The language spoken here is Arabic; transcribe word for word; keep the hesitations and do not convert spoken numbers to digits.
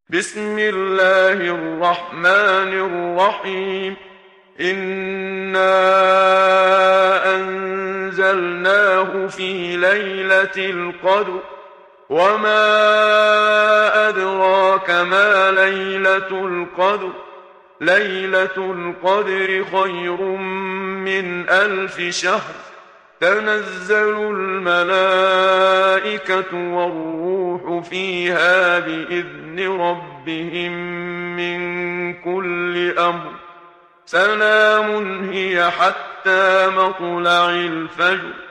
بسم الله الرحمن الرحيم. إنا أنزلناه في ليلة القدر وما أدراك ما ليلة القدر ليلة القدر خير من ألف شهر. تنزل الملائكة والروح فيها بإذن ربهم من كل أمر. سلام هي حتى مطلع الفجر.